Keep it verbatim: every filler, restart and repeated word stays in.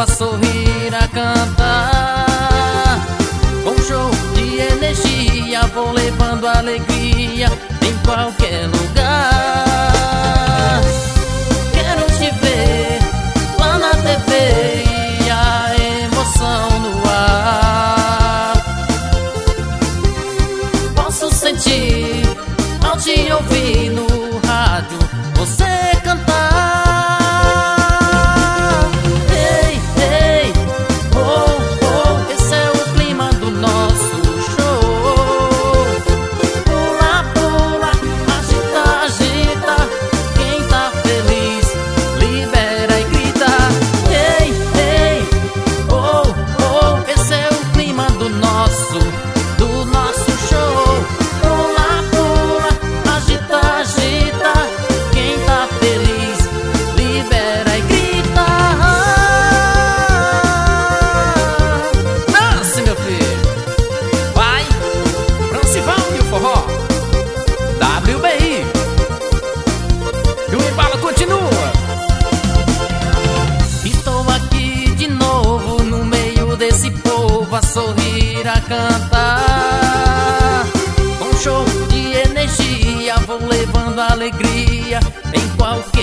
a sorrir, a cantar. Com show de energia vou levando alegria em qualquer lugar. Quero te ver lá na T V e a emoção no ar. Posso sentir ao te ouvir no rádio você cantar. Ei, ei, oh, oh, esse é o clima do nosso show. Pula, pula, agita, agita. Quem tá feliz, libera e grita. Ei, ei, oh, oh, esse é o clima do nosso, do nosso show. Pula, pula, agita, agita. Quem tá feliz, libera e grita. Dance, meu filho. Vai, Francival e o forró W B I. E o embalo continua. Estou aqui de novo no meio desse povo a sorrir, a cantar. Com show de energia vou levando alegria em qualquer